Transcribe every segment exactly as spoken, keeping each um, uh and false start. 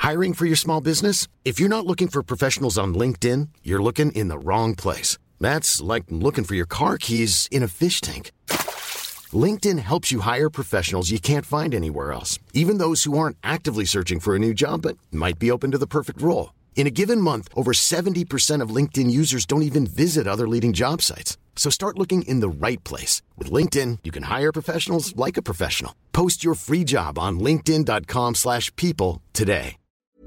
Hiring for your small business? If you're not looking for professionals on LinkedIn, you're looking in the wrong place. That's like looking for your car keys in a fish tank. LinkedIn helps you hire professionals you can't find anywhere else, even those who aren't actively searching for a new job but might be open to the perfect role. In a given month, over seventy percent of LinkedIn users don't even visit other leading job sites. So start looking in the right place. With LinkedIn, you can hire professionals like a professional. Post your free job on linkedin.com slash people today.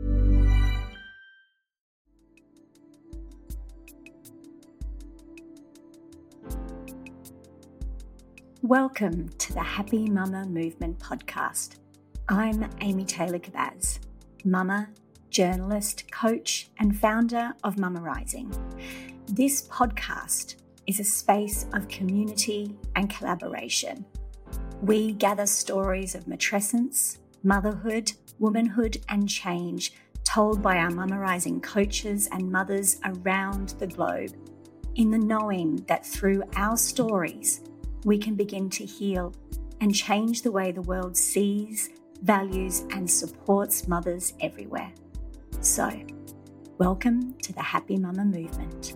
Welcome to the Happy Mama Movement podcast. I'm Amy Taylor-Kabbaz, mama, journalist, coach, and founder of Mama Rising. This podcast is a space of community and collaboration. We gather stories of matrescence, motherhood, womanhood, and change told by our Mama Rising coaches and mothers around the globe, in the knowing that through our stories, we can begin to heal and change the way the world sees, values, and supports mothers everywhere. So, welcome to the Happy Mama Movement.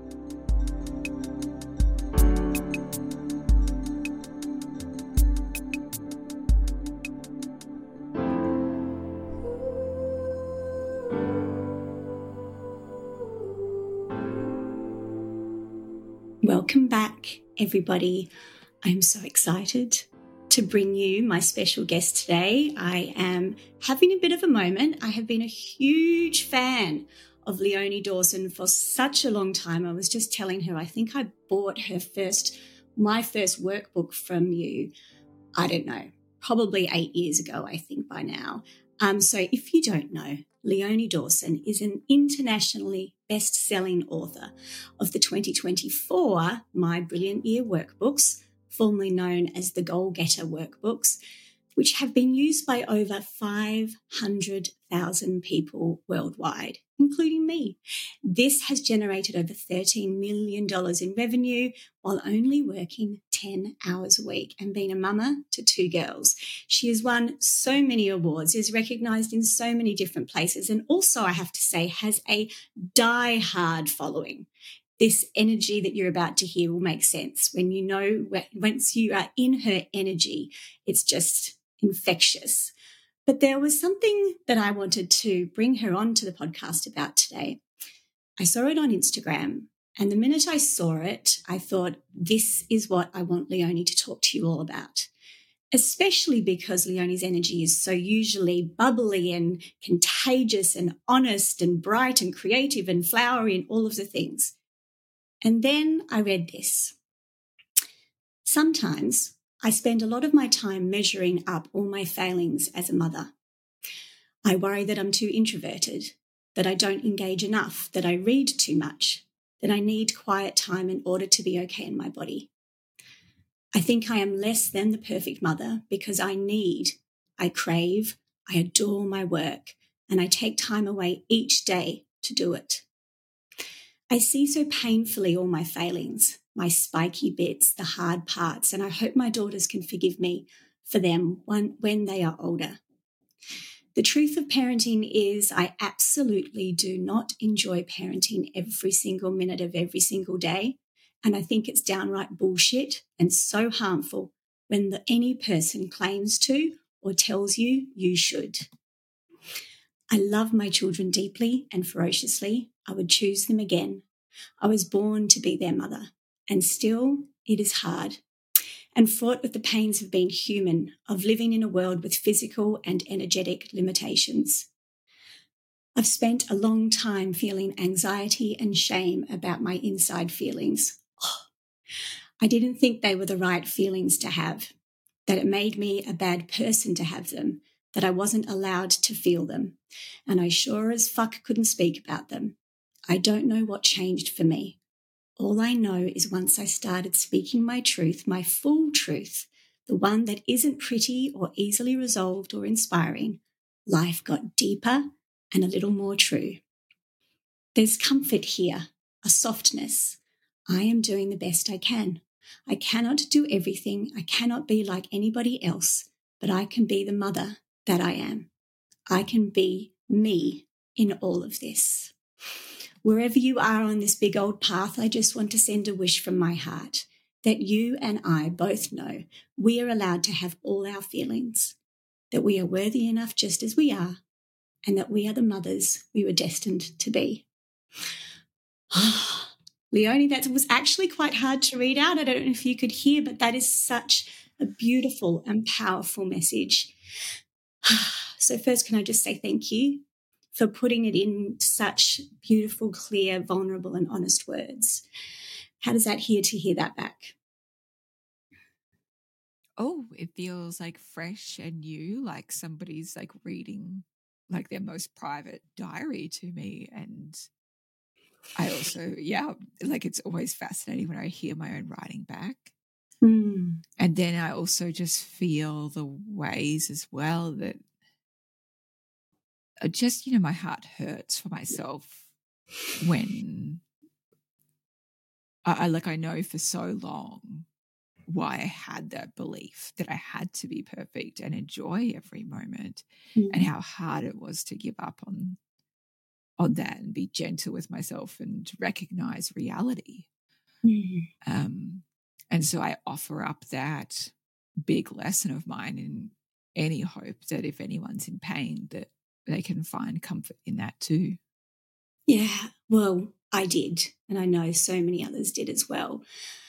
Welcome back, everybody. I'm so excited to bring you my special guest today. I am having a bit of a moment. I have been a huge fan of Leonie Dawson for such a long time. I was just telling her, I think I bought her first, my first workbook from you, I don't know, probably eight years ago, I think by now. Um, so if you don't know, Leonie Dawson is an internationally best-selling author of the twenty twenty-four My Brilliant Year workbooks, formerly known as the Goal Getter workbooks, which have been used by over five hundred thousand people worldwide, including me. This has generated over thirteen million dollars in revenue while only working ten hours a week and being a mama to two girls. She has won so many awards, is recognised in so many different places, and also, I have to say, has a die-hard following. This energy that you're about to hear will make sense when you know, once you are in her energy, it's just infectious. But there was something that I wanted to bring her on to the podcast about today. I saw it on Instagram, and the minute I saw it, I thought, this is what I want Leonie to talk to you all about, especially because Leonie's energy is so usually bubbly and contagious and honest and bright and creative and flowery and all of the things. And then I read this. Sometimes I spend a lot of my time measuring up all my failings as a mother. I worry that I'm too introverted, that I don't engage enough, that I read too much, that I need quiet time in order to be okay in my body. I think I am less than the perfect mother because I need, I crave, I adore my work, and I take time away each day to do it. I see so painfully all my failings, my spiky bits, the hard parts, and I hope my daughters can forgive me for them when, when they are older. The truth of parenting is I absolutely do not enjoy parenting every single minute of every single day, and I think it's downright bullshit and so harmful when the, any person claims to or tells you you should. I love my children deeply and ferociously. I would choose them again. I was born to be their mother, and still it is hard and fraught with the pains of being human, of living in a world with physical and energetic limitations. I've spent a long time feeling anxiety and shame about my inside feelings. Oh, I didn't think they were the right feelings to have, that it made me a bad person to have them, that I wasn't allowed to feel them, and I sure as fuck couldn't speak about them. I don't know what changed for me. All I know is once I started speaking my truth, my full truth, the one that isn't pretty or easily resolved or inspiring, life got deeper and a little more true. There's comfort here, a softness. I am doing the best I can. I cannot do everything. I cannot be like anybody else, but I can be the mother that I am. I can be me in all of this. Wherever you are on this big old path, I just want to send a wish from my heart that you and I both know we are allowed to have all our feelings, that we are worthy enough just as we are, and that we are the mothers we were destined to be. Leonie, that was actually quite hard to read out. I don't know if you could hear, but that is such a beautiful and powerful message. So first, can I just say thank you for putting it in such beautiful, clear, vulnerable and honest words. How does that hear to hear that back? Oh, it feels like fresh and new, like somebody's like reading like their most private diary to me. And I also, yeah, like it's always fascinating when I hear my own writing back. Mm. And then I also just feel the ways as well that just, you know, my heart hurts for myself when I, I like, I know for so long why I had that belief that I had to be perfect and enjoy every moment, Mm. and how hard it was to give up on on that and be gentle with myself and recognize reality. Mm. Um, and so I offer up that big lesson of mine in any hope that if anyone's in pain, that they can find comfort in that too. Yeah, well, I did, and I know so many others did as well.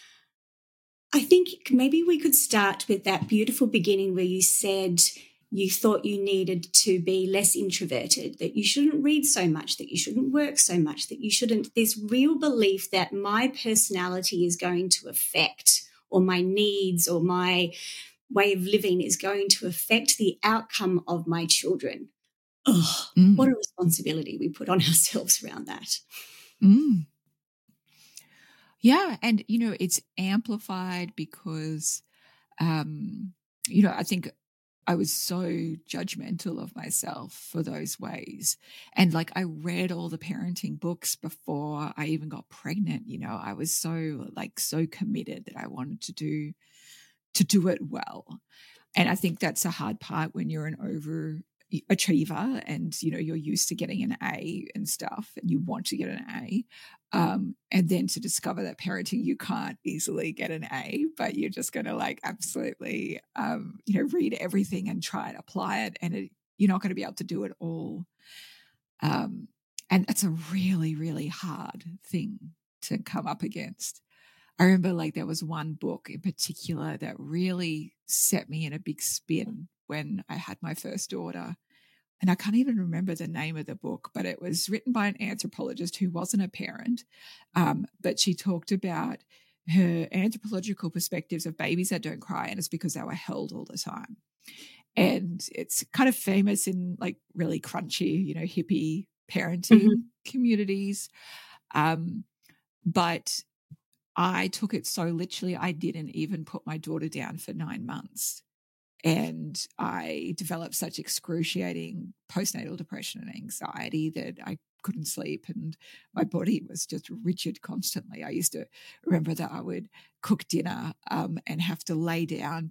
I think maybe we could start with that beautiful beginning where you said you thought you needed to be less introverted, that you shouldn't read so much, that you shouldn't work so much, that you shouldn't, this real belief that my personality is going to affect, or my needs or my way of living is going to affect the outcome of my children. Oh, Mm. what a responsibility we put on ourselves around that. Mm. Yeah. And, you know, it's amplified because, um, you know, I think I was so judgmental of myself for those ways. And like I read all the parenting books before I even got pregnant, you know, I was so like so committed that I wanted to do to do it well. And I think that's a hard part when you're an overachiever and, you know, you're used to getting an A and stuff and you want to get an A. Um, and then to discover that parenting, you can't easily get an A, but you're just going to like absolutely, um, you know, read everything and try and apply it. And it, you're not going to be able to do it all. Um, and that's a really, really hard thing to come up against. I remember like there was one book in particular that really set me in a big spin when I had my first daughter. And I can't even remember the name of the book, but it was written by an anthropologist who wasn't a parent. Um, but she talked about her anthropological perspectives of babies that don't cry, and it's because they were held all the time. And it's kind of famous in like really crunchy, you know, hippie parenting Mm-hmm. communities. Um, but I took it so literally, I didn't even put my daughter down for nine months. And I developed such excruciating postnatal depression and anxiety that I couldn't sleep and my body was just rigid constantly. I used to remember that I would cook dinner um, and have to lay down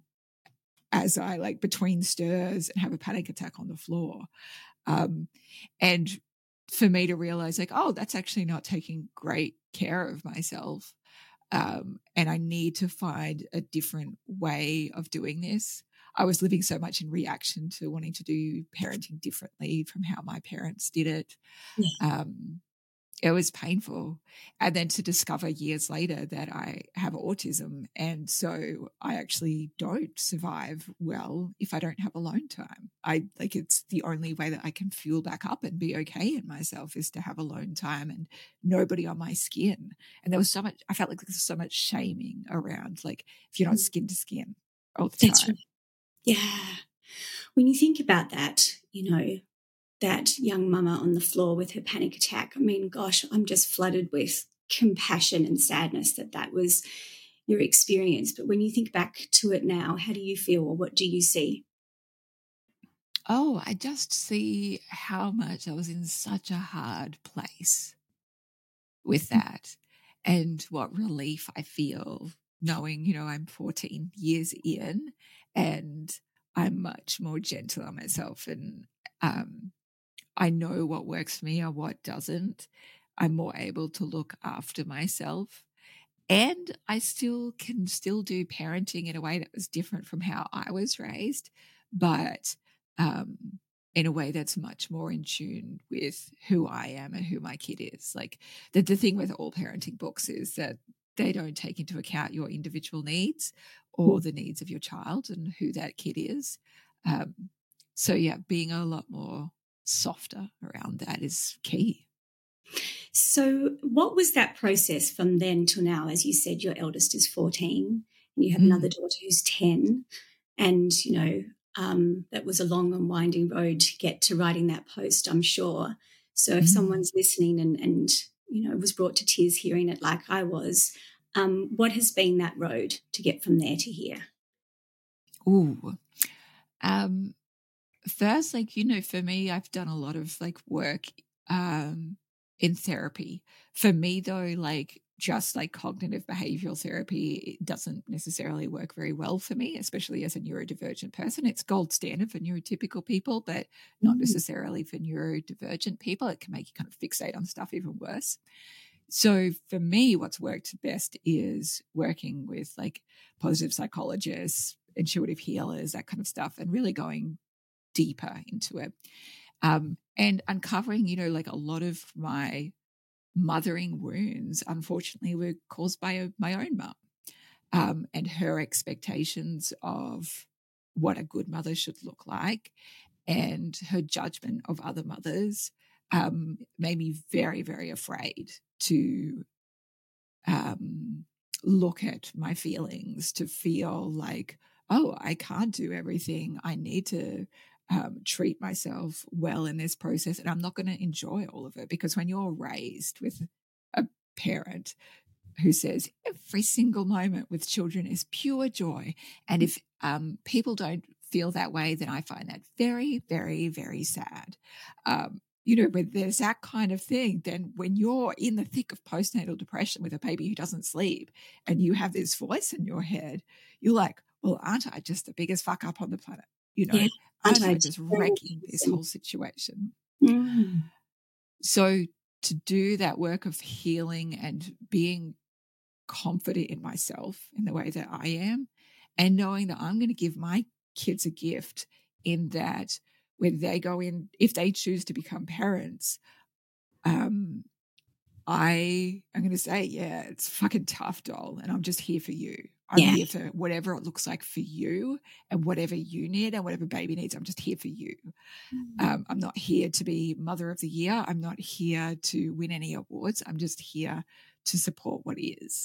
as I like between stirs and have a panic attack on the floor. Um, and for me to realize like, oh, that's actually not taking great care of myself. Um, and I need to find a different way of doing this. I was living so much in reaction to wanting to do parenting differently from how my parents did it. Yeah. Um, it was painful. And then to discover years later that I have autism. And so I actually don't survive well if I don't have alone time. I like it's the only way that I can fuel back up and be okay in myself is to have alone time and nobody on my skin. And there was so much, I felt like there was so much shaming around, like if you're not skin to skin all the That's time. right. Yeah. When you think about that, you know, that young mama on the floor with her panic attack, I mean, gosh, I'm just flooded with compassion and sadness that that was your experience. But when you think back to it now, how do you feel or what do you see? Oh, I just see how much I was in such a hard place with that and what relief I feel knowing, you know, I'm fourteen years in and I'm much more gentle on myself and um, I know what works for me and what doesn't. I'm more able to look after myself. And I still can still do parenting in a way that was different from how I was raised, but um, in a way that's much more in tune with who I am and who my kid is. Like the, the thing with all parenting books is that they don't take into account your individual needs or the needs of your child and who that kid is. Um, so, yeah, being a lot more softer around that is key. So what was that process from then till now? As you said, your eldest is fourteen and you have Mm. another daughter who's ten. And, you know, um, that was a long and winding road to get to writing that post, I'm sure. So if Mm. someone's listening and, and, you know, was brought to tears hearing it like I was, um, what has been that road to get from there to here? Ooh. Um, first, like, you know, for me, I've done a lot of like work um, in therapy. For me, though, like just like cognitive behavioral therapy, it doesn't necessarily work very well for me, especially as a neurodivergent person. It's gold standard for neurotypical people, but not Mm. necessarily for neurodivergent people. It can make you kind of fixate on stuff even worse. So for me, what's worked best is working with like positive psychologists, intuitive healers, that kind of stuff, and really going deeper into it. Um, and uncovering, you know, like a lot of my mothering wounds, unfortunately, were caused by a, my own mum um, and her expectations of what a good mother should look like and her judgment of other mothers um, made me very, very afraid to um, look at my feelings, to feel like, oh, I can't do everything. I need to um, treat myself well in this process, and I'm not going to enjoy all of it. Because when you're raised with a parent who says every single moment with children is pure joy, and if um, people don't feel that way, then I find that very, very, very sad. Um, you know, when there's that kind of thing, then when you're in the thick of postnatal depression with a baby who doesn't sleep and you have this voice in your head, you're like, well, aren't I just the biggest fuck up on the planet? You know, Yeah. aren't Aren't I I just terrible wrecking this person? whole situation? Mm. So to do that work of healing and being confident in myself in the way that I am, and knowing that I'm going to give my kids a gift in that when they go in, if they choose to become parents, um, I am going to say, yeah, it's fucking tough, doll, and I'm just here for you. I'm Yeah. here for whatever it looks like for you and whatever you need and whatever baby needs. I'm just here for you. Um, I'm not here to be Mother of the Year. I'm not here to win any awards. I'm just here to support what is.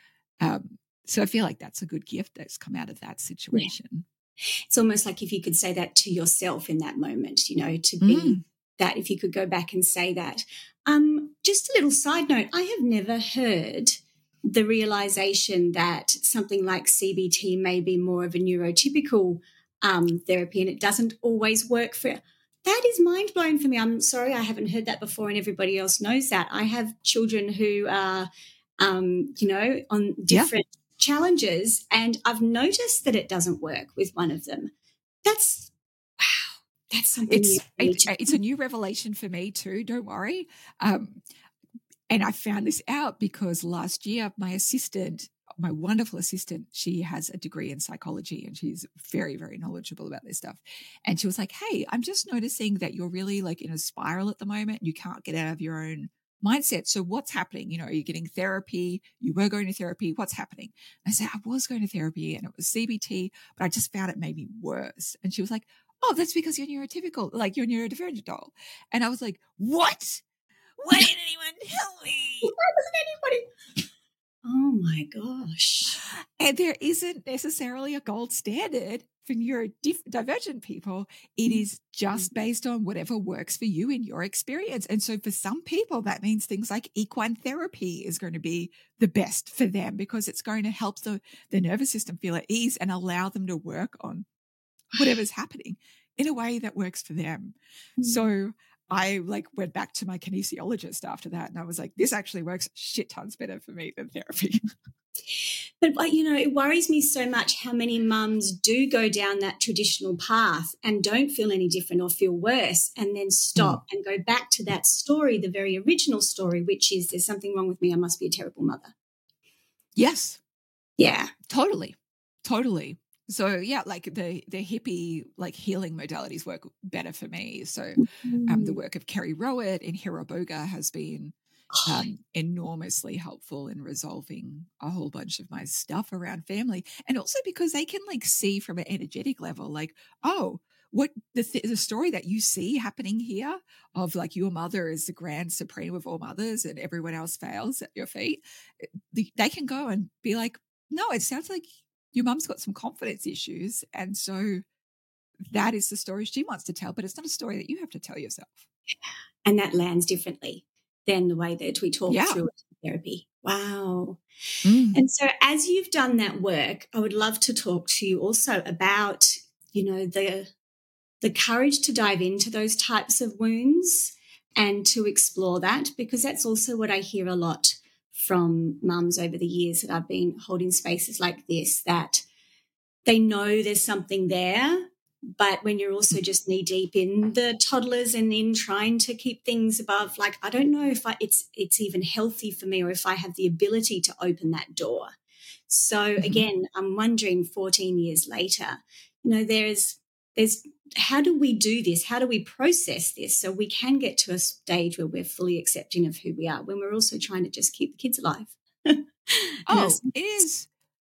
Um, so I feel like that's a good gift that's come out of that situation. It's almost like if you could say that to yourself in that moment, you know, to be Mm. that, if you could go back and say that. Um, just a little side note, I have never heard the realization that something like C B T may be more of a neurotypical um, therapy and it doesn't always work for. That is mind blowing for me. I'm sorry I haven't heard that before, and everybody else knows that. I have children who are, um, you know, on different challenges, and I've noticed that it doesn't work with one of them. That's wow. That's something new It's for me it, to. it's a new revelation for me too. Don't worry. Um, and I found this out because last year my assistant, my wonderful assistant, she has a degree in psychology and she's very, very knowledgeable about this stuff. And she was like, "Hey, I'm just noticing that you're really like in a spiral at the moment. You can't get out of your own mindset. So what's happening? You know, are you getting therapy? You were going to therapy. What's happening?" And I said, "I was going to therapy and it was C B T, but I just found it made me worse." And she was like, "Oh, that's because you're neurotypical, like you're neurodivergent, doll." And I was like, "What? Why didn't anyone tell me?" Why doesn't anybody? Oh my gosh. And there isn't necessarily a gold standard for neurodivergent people. It is just based on whatever works for you in your experience. And so for some people, that means things like equine therapy is going to be the best for them because it's going to help the, the nervous system feel at ease and allow them to work on whatever's happening in a way that works for them. So I like went back to my kinesiologist after that and I was like, this actually works shit tons better for me than therapy. But, uh, you know, it worries me so much how many mums do go down that traditional path and don't feel any different or feel worse and then stop Mm. and go back to that story, the very original story, which is there's something wrong with me, I must be a terrible mother. Yes, Yeah. totally, totally. So yeah, like the the hippie like healing modalities work better for me. So um, the Mm. work of Kerry Rowett in Hira Boga has been Oh, um, enormously helpful in resolving a whole bunch of my stuff around family, and also because they can like see from an energetic level, like, oh, what the th- the story that you see happening here of like your mother is the grand supreme of all mothers and everyone else fails at your feet. eh, the- They can go and be like, no, it sounds like your mum's got some confidence issues, and so that is the story she wants to tell, but it's not a story that you have to tell yourself. and that lands differently than the way that we talk Yeah. through it in therapy. Wow. Mm. And so as you've done that work, I would love to talk to you also about, you know, the the courage to dive into those types of wounds and to explore that, because that's also what I hear a lot from mums over the years that I've been holding spaces like this, that they know there's something there, but when you're also just knee deep in the toddlers and in trying to keep things above, like, I don't know if I, it's it's even healthy for me or if I have the ability to open that door. So Mhm. again, I'm wondering fourteen years later, you know, there's there's how do we do this? How do we process this so we can get to a stage where we're fully accepting of who we are when we're also trying to just keep the kids alive? and Oh, it's it is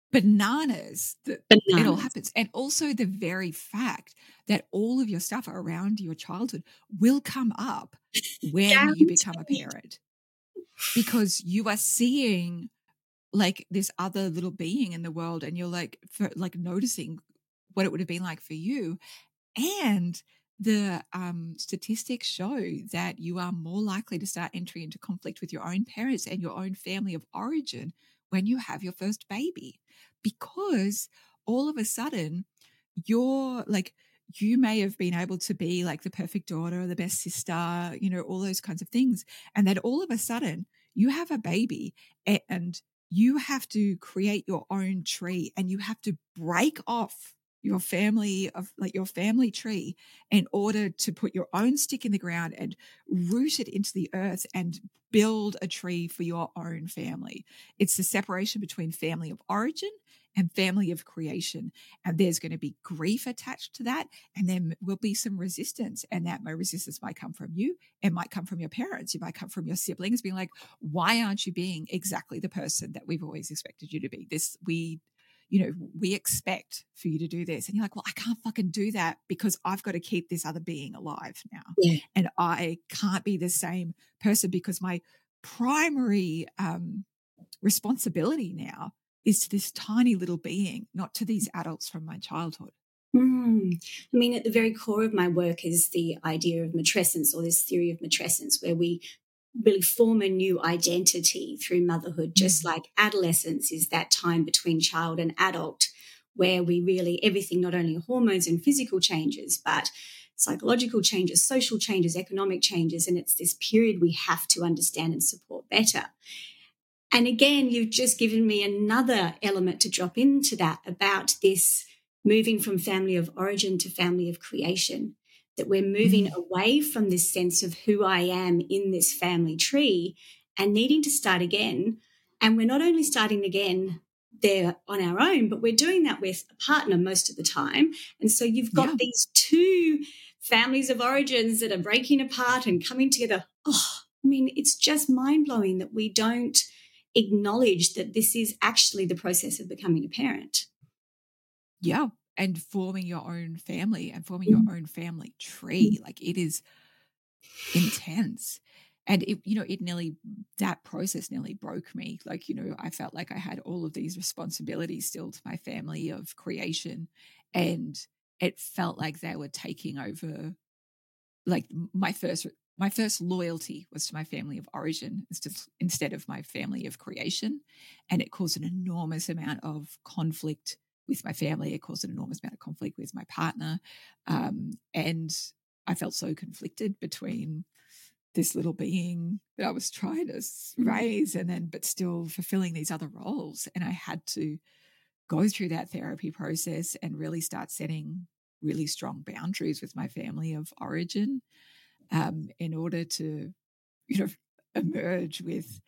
bananas that it all bananas. happens. And also the very fact that all of your stuff around your childhood will come up when you become a Guaranteed. parent because you are seeing like this other little being in the world and you're like for, like noticing what it would have been like for you. And the um, statistics show that you are more likely to start entering into conflict with your own parents and your own family of origin when you have your first baby, because all of a sudden you're like, you may have been able to be like the perfect daughter or the best sister, you know, all those kinds of things. And then all of a sudden you have a baby and you have to create your own tree and you have to break off your family of like your family tree in order to put your own stick in the ground and root it into the earth and build a tree for your own family. It's the separation between family of origin and family of creation. And there's going to be grief attached to that. And there will be some resistance. And that resistance might come from you. It might come from your parents. It might come from your siblings being like, why aren't you being exactly the person that we've always expected you to be? This, we, you know, we expect for you to do this. And you're like, well, I can't fucking do that because I've got to keep this other being alive now. Yeah. And I can't be the same person because my primary um, responsibility now is to this tiny little being, not to these adults from my childhood. Mm. I mean, at the very core of my work is the idea of matrescence, or this theory of matrescence, where we really form a new identity through motherhood, just Mm. like adolescence is that time between child and adult, where we really, everything, not only hormones and physical changes, but psychological changes, social changes, economic changes. And it's this period we have to understand and support better. And again, you've just given me another element to drop into that about this moving from family of origin to family of creation, that we're moving Mm. away from this sense of who I am in this family tree and needing to start again. And we're not only starting again there on our own, but we're doing that with a partner most of the time. And so you've got Yeah. these two families of origins that are breaking apart and coming together. Oh, I mean, it's just mind-blowing that we don't acknowledge that this is actually the process of becoming a parent. Yeah. And forming your own family and forming your own family tree. Like it is intense. And it, you know, it nearly, that process nearly broke me. Like, you know, I felt like I had all of these responsibilities still to my family of creation. And it felt like they were taking over. Like my first, my first loyalty was to my family of origin instead of my family of creation. And it caused an enormous amount of conflict with my family. It caused an enormous amount of conflict with my partner. Um, and I felt so conflicted between this little being that I was trying to raise, and then but still fulfilling these other roles. And I had to go through that therapy process and really start setting really strong boundaries with my family of origin, um, in order to, you know, emerge with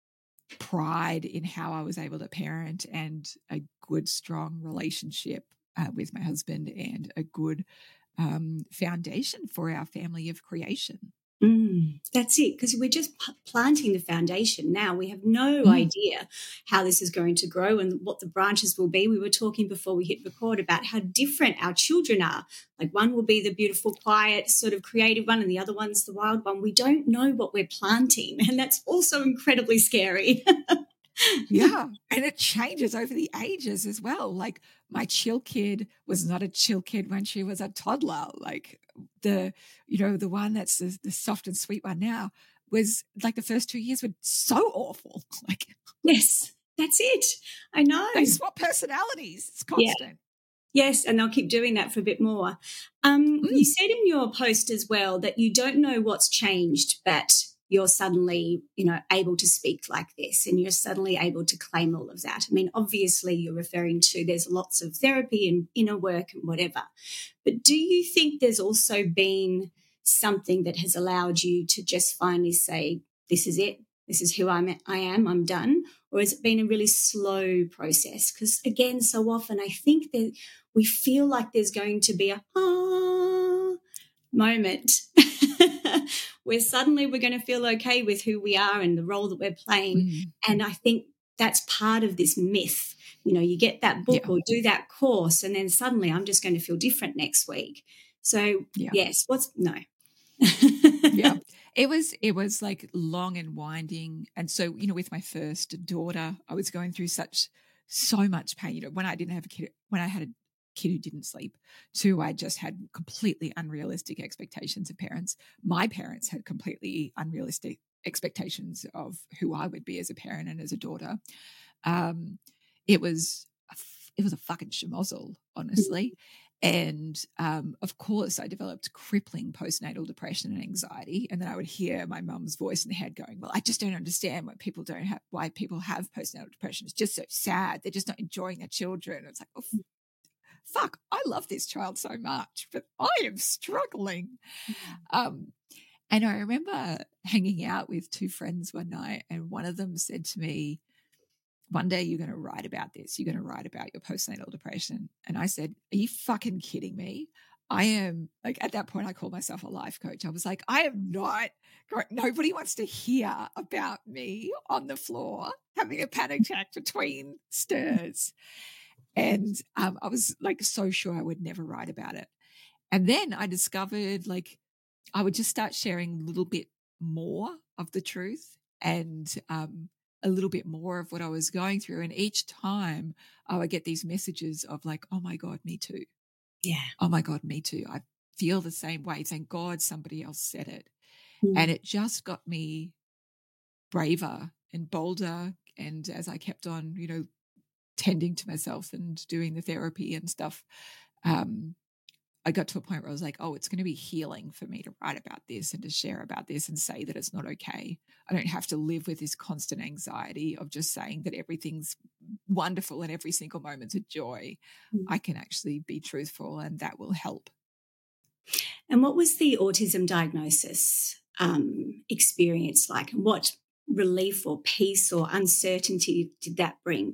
pride in how I was able to parent, and a good, strong relationship uh, with my husband, and a good um, foundation for our family of creation. Mm, that's it, because we're just p- planting the foundation now. We have no Mm. idea how this is going to grow and what the branches will be. We were talking before we hit record about how different our children are. Like, one will be the beautiful, quiet, sort of creative one, and the other one's the wild one. We don't know what we're planting, and that's also incredibly scary. Yeah. And it changes over the ages as well. Like, my chill kid was not a chill kid when she was a toddler. Like, the, you know, the one that's the, the soft and sweet one now was like, the first two years were so awful. Like, Yes, that's it. I know. they swap personalities. It's Yeah. constant. Yes, and they'll keep doing that for a bit more. Um, Mm. You said in your post as well that you don't know what's changed, but you're suddenly, you know, able to speak like this, and you're suddenly able to claim all of that. I mean, obviously you're referring to there's lots of therapy and inner work and whatever. But do you think there's also been something that has allowed you to just finally say, this is it, this is who I'm, I am, I'm done? Or has it been a really slow process? Because, again, so often I think that we feel like there's going to be a ah moment where suddenly we're going to feel okay with who we are and the role that we're playing. Mm. And I think that's part of this myth. You know, you get that book Yeah. or do that course, and then suddenly I'm just going to feel different next week. So, Yeah. yes, what's no. Yeah. It was, it was like long and winding. And so, you know, with my first daughter, I was going through such, so much pain. You know, when I didn't have a kid, when I had a kid who didn't sleep, two, I just had completely unrealistic expectations of parents. My parents had completely unrealistic expectations of who I would be as a parent and as a daughter. Um, it was, a f- it was a fucking schmozzle, honestly. And um, of course, I developed crippling postnatal depression and anxiety. And then I would hear my mum's voice in the head going, "Well, I just don't understand why people don't have why people have postnatal depression. It's just so sad. They're just not enjoying their children." It's like, oh, f- fuck! I love this child so much, but I am struggling. Um, and I remember hanging out with two friends one night, and one of them said to me, "One day you're going to write about this. You're going to write about your postnatal depression." And I said, "Are you fucking kidding me? I am," like, at that point, I called myself a life coach. I was like, I am not, nobody wants to hear about me on the floor having a panic attack between stirs. And um, I was like, so sure I would never write about it. And then I discovered, like, I would just start sharing a little bit more of the truth, and um, a little bit more of what I was going through. And each time I would get these messages of like, "Oh my God, me too. Yeah. Oh my God, me too. I feel the same way. Thank God somebody else said it." Mm. And it just got me braver and bolder. And as I kept on, you know, tending to myself and doing the therapy and stuff, um, I got to a point where I was like, oh, it's going to be healing for me to write about this and to share about this and say that it's not okay. I don't have to live with this constant anxiety of just saying that everything's wonderful and every single moment's a joy. Mm. I can actually be truthful, and that will help. And what was the autism diagnosis um, experience like? What relief or peace or uncertainty did that bring?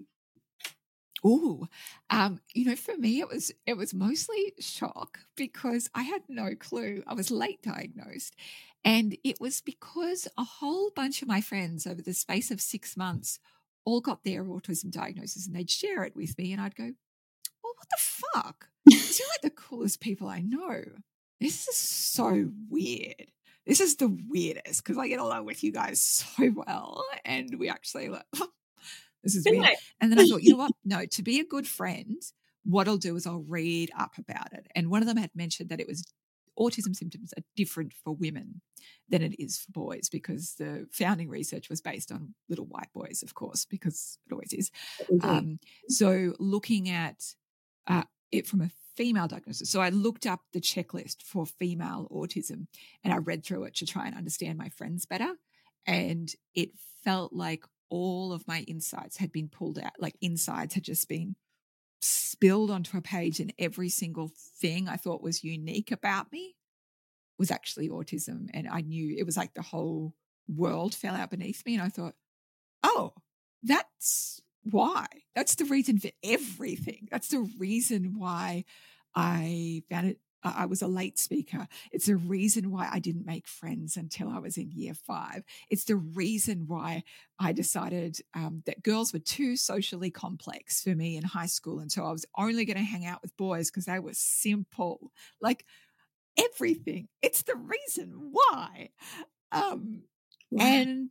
Ooh, um, you know, for me, it was it was mostly shock, because I had no clue. I was late diagnosed, and it was because a whole bunch of my friends over the space of six months all got their autism diagnosis, and they'd share it with me, and I'd go, "Well, what the fuck? Because you're like the coolest people I know. This is so weird. This is the weirdest, because I get along with you guys so well, and we actually like." This is weird. And then I thought, you know what? No, to be a good friend, what I'll do is I'll read up about it. And one of them had mentioned that it was autism symptoms are different for women than it is for boys, because the founding research was based on little white boys, of course, because it always is. Um, so looking at uh, it from a female diagnosis. So I looked up the checklist for female autism and I read through it to try and understand my friends better. And it felt like all of my insights had been pulled out, like insights had just been spilled onto a page, and every single thing I thought was unique about me was actually autism. And I knew it was like the whole world fell out beneath me. And I thought, oh, that's why. That's the reason for everything. That's the reason why I found it. I was a late speaker. It's the reason why I didn't make friends until I was in year five. It's the reason why I decided um, that girls were too socially complex for me in high school. And so I was only going to hang out with boys because they were simple. Like everything. It's the reason why. Um, Wow. And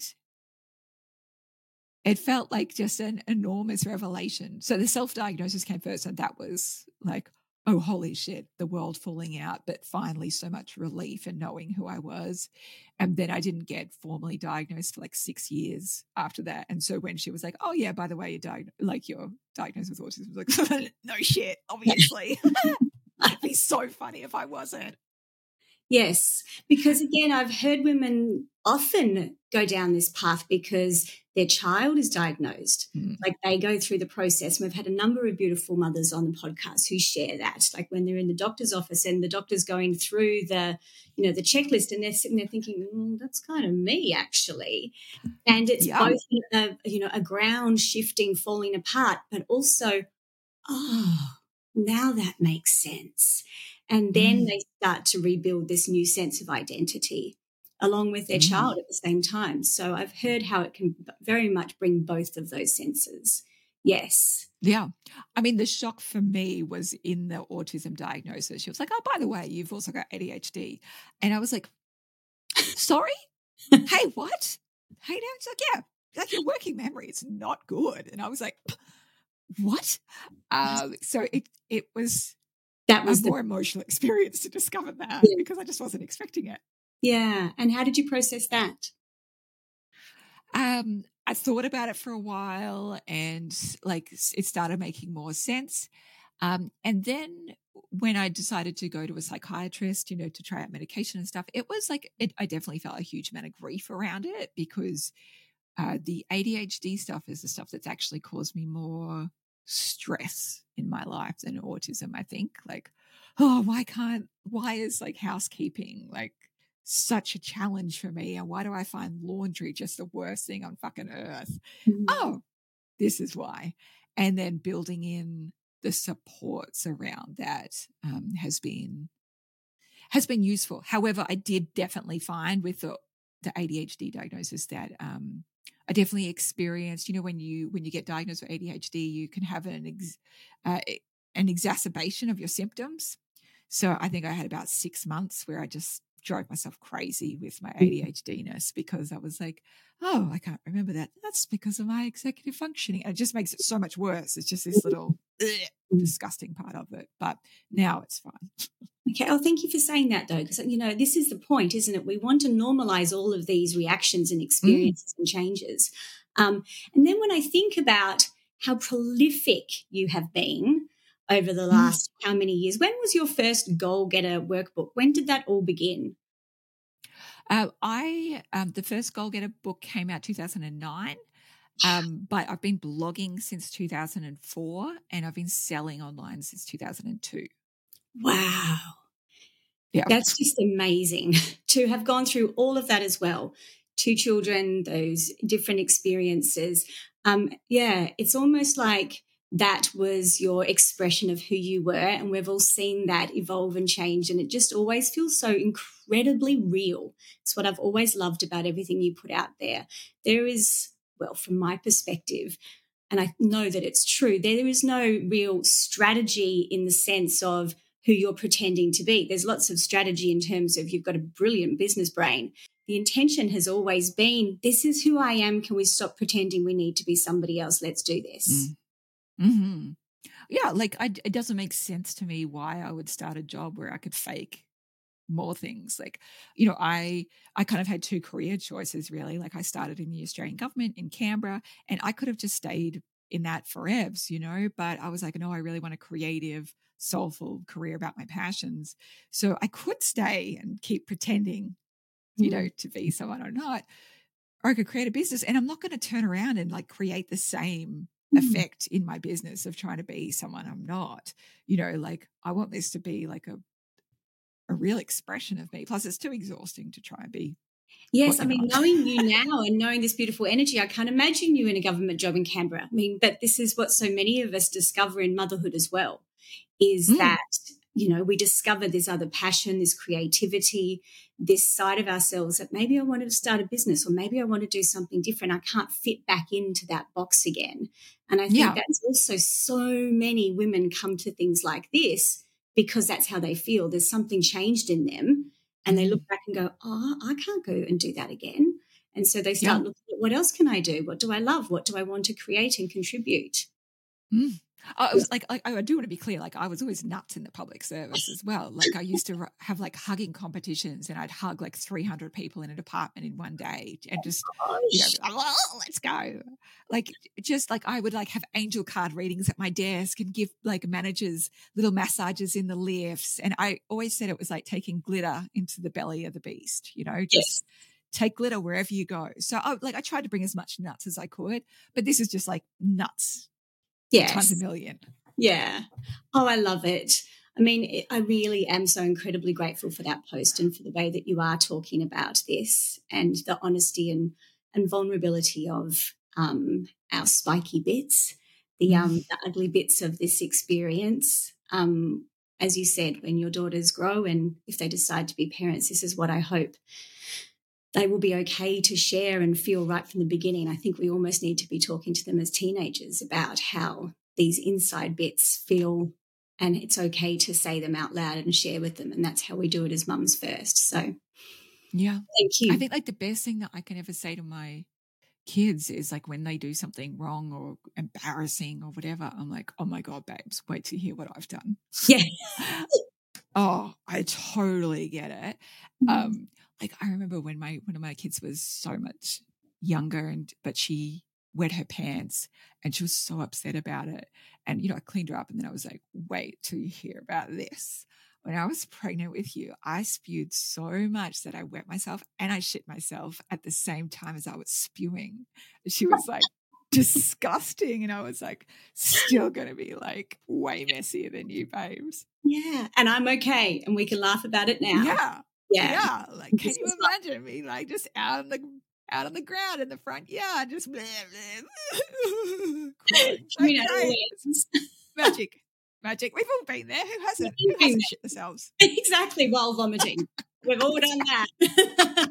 it felt like just an enormous revelation. So the self-diagnosis came first, and that was like, oh, holy shit, the world falling out, but finally so much relief in knowing who I was. And then I didn't get formally diagnosed for like six years after that. And so when she was like, oh yeah, by the way, you're diagnosed, like you're diagnosed with autism, I was like, no shit, obviously. It'd be so funny if I wasn't. Yes, because again, I've heard women often go down this path because their child is diagnosed. Mm. Like they go through the process. And we've had a number of beautiful mothers on the podcast who share that. Like when they're in the doctor's office and the doctor's going through the, you know, the checklist, and they're sitting there thinking, mm, that's kind of me actually. And it's Yeah. both a, you know, a ground shifting, falling apart, but also, oh, now that makes sense. And then Mm. they start to rebuild this new sense of identity along with their Mm. child at the same time. So I've heard how it can very much bring both of those senses. Yes. Yeah. I mean, the shock for me was in the autism diagnosis. She was like, oh, by the way, you've also got A D H D. And I was like, sorry? Hey, what? Hey, now it's like, yeah, like your working memory is not good. And I was like, what? Um, so it it was That was a the more emotional experience to discover that Yeah. because I just wasn't expecting it. Yeah. And how did you process that? Um, I thought about it for a while and like it started making more sense. Um, and then when I decided to go to a psychiatrist, you know, to try out medication and stuff, it was like, it, I definitely felt a huge amount of grief around it because uh, the A D H D stuff is the stuff that's actually caused me more stress in my life than autism, I think. Like, oh, why can't, why is like housekeeping like such a challenge for me? And why do I find laundry just the worst thing on fucking earth? Mm. Oh, this is why. And then building in the supports around that um, has been has been useful. However, I did definitely find with the, the A D H D diagnosis that um, I definitely experienced, you know, when you when you get diagnosed with A D H D, you can have an ex, uh, an exacerbation of your symptoms. So I think I had about six months where I just drove myself crazy with my A D H D-ness because I was like, oh, I can't remember that. That's because of my executive functioning. And it just makes it so much worse. It's just this little ugh, disgusting part of it. But now it's fine. Okay. Oh, thank you for saying that, though, because, you know, this is the point, isn't it? We want to normalize all of these reactions and experiences mm. and changes. Um, and then when I think about how prolific you have been over the last mm. how many years, when was your first Goal Getter workbook? When did that all begin? Uh, I um, the first Goal Getter book came out two thousand nine. Um, but I've been blogging since two thousand four and I've been selling online since two thousand two. Wow. Yeah. That's just amazing to have gone through all of that as well. Two children, those different experiences. Um, yeah, it's almost like that was your expression of who you were, and we've all seen that evolve and change, and it just always feels so incredibly real. It's what I've always loved about everything you put out there. There is, well, from my perspective, and I know that it's true, there is no real strategy in the sense of who you're pretending to be. There's lots of strategy in terms of you've got a brilliant business brain. The intention has always been, this is who I am. Can we stop pretending we need to be somebody else? Let's do this. Mm. Mm-hmm. Yeah, like I, it doesn't make sense to me why I would start a job where I could fake more things. Like, you know, I I kind of had two career choices really. Like I started in the Australian government in Canberra and I could have just stayed in that forever, you know, but I was like, no, I really want a creative, soulful career about my passions. So I could stay and keep pretending, you know, to be someone or not, or I could create a business, and I'm not going to turn around and like create the same effect in my business of trying to be someone I'm not, you know, like I want this to be like a, a real expression of me. Plus it's too exhausting to try and be. Yes, I mean, knowing you now and knowing this beautiful energy, I can't imagine you in a government job in Canberra. I mean, but this is what so many of us discover in motherhood as well, is mm. that, you know, we discover this other passion, this creativity, this side of ourselves that maybe I wanted to start a business or maybe I want to do something different. I can't fit back into that box again. And I think yeah. that's also so many women come to things like this because that's how they feel. There's something changed in them. And they look back and go, oh, I can't go and do that again. And so they start yeah. looking at what else can I do? What do I love? What do I want to create and contribute? Mm. I was like, I, I do want to be clear, like I was always nuts in the public service as well. Like I used to have like hugging competitions and I'd hug like three hundred people in a department in one day and just, oh, you know, like, oh, let's go. Like just like I would like have angel card readings at my desk and give like managers little massages in the lifts. And I always said it was like taking glitter into the belly of the beast, you know, just yes. take glitter wherever you go. So I, like I tried to bring as much nuts as I could, but this is just like nuts. Yes. Times a million. Yeah. Oh, I love it. I mean, it, I really am so incredibly grateful for that post and for the way that you are talking about this and the honesty and, and vulnerability of um, our spiky bits, the, mm. um, the ugly bits of this experience. Um, as you said, when your daughters grow and if they decide to be parents, this is what I hope they will be okay to share and feel right from the beginning. I think we almost need to be talking to them as teenagers about how these inside bits feel, and it's okay to say them out loud and share with them. And that's how we do it as mums first. So yeah, thank you. I think like the best thing that I can ever say to my kids is like when they do something wrong or embarrassing or whatever, I'm like, oh my God, babes, wait to hear what I've done. Yeah. Oh, I totally get it. Mm-hmm. Um, like I remember when my one of my kids was so much younger, and but she wet her pants, and she was so upset about it. And you know, I cleaned her up, and then I was like, "Wait till you hear about this." When I was pregnant with you, I spewed so much that I wet myself and I shit myself at the same time as I was spewing. She was like, disgusting, and I was like, still going to be like way messier than you, babes. Yeah, and I'm okay, and we can laugh about it now. Yeah. Yeah. Yeah. Like, can you imagine me like just out on the out on the ground in the front yard, just blah, blah, crying. Okay. Magic. Magic. We've all been there. Who hasn't? Who hasn't shit themselves? Exactly, while vomiting. We've all done that.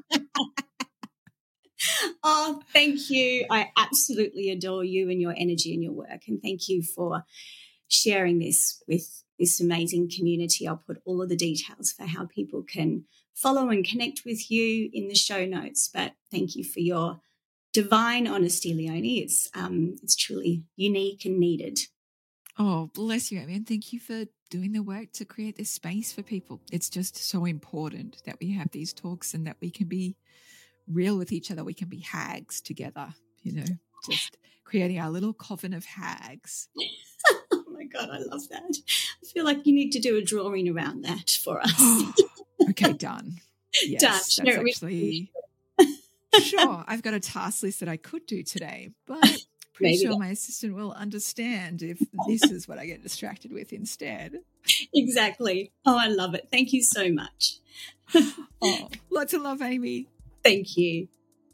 Oh, thank you. I absolutely adore you and your energy and your work. And thank you for sharing this with this amazing community. I'll put all of the details for how people can follow and connect with you in the show notes. But thank you for your divine honesty, Leonie. It's um, it's truly unique and needed. Oh, bless you, Amy. And thank you for doing the work to create this space for people. It's just so important that we have these talks and that we can be real with each other. We can be hags together, you know, just creating our little coven of hags. Oh my God, I love that. I feel like you need to do a drawing around that for us. Okay, done. Yes, done. That's no, actually sure. I've got a task list that I could do today, but pretty Maybe sure not. My assistant will understand if this is what I get distracted with instead. Exactly. Oh, I love it. Thank you so much. Oh, lots of love, Amy. Thank you.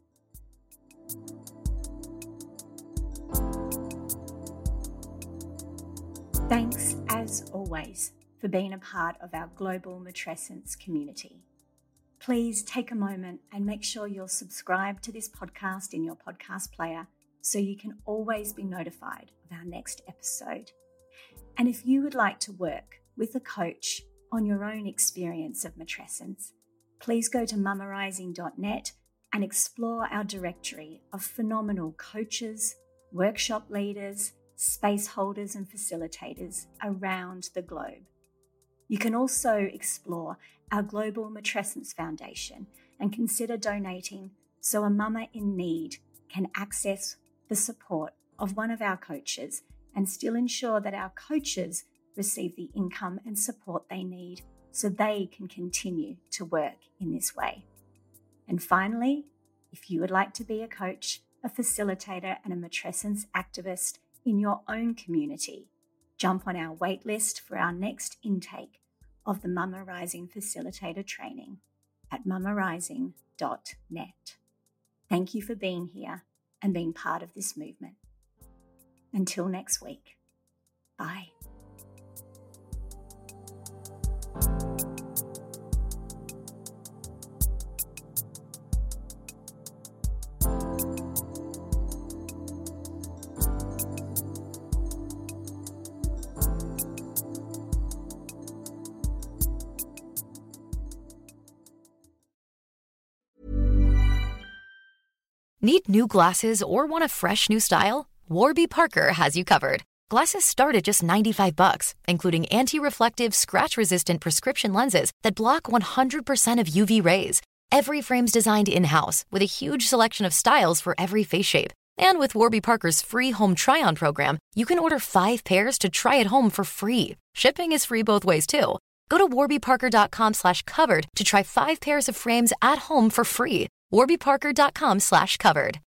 Thanks, as always, for being a part of our global Matrescence community. Please take a moment and make sure you're subscribed to this podcast in your podcast player so you can always be notified of our next episode. And if you would like to work with a coach on your own experience of matrescence, please go to mamarising dot net and explore our directory of phenomenal coaches, workshop leaders, space holders and facilitators around the globe. You can also explore our Global Matrescence Foundation and consider donating so a mama in need can access the support of one of our coaches and still ensure that our coaches receive the income and support they need so they can continue to work in this way. And finally, if you would like to be a coach, a facilitator, and a matrescence activist in your own community, jump on our wait list for our next intake of the Mama Rising Facilitator Training at mama rising dot net. Thank you for being here and being part of this movement. Until next week, bye. Need new glasses or want a fresh new style? Warby Parker has you covered. Glasses start at just ninety-five bucks, including anti-reflective, scratch-resistant prescription lenses that block one hundred percent of U V rays. Every frame's designed in-house with a huge selection of styles for every face shape. And with Warby Parker's free home try-on program, you can order five pairs to try at home for free. Shipping is free both ways, too. Go to warbyparker.com slash covered to try five pairs of frames at home for free. warbyparker.com slash covered.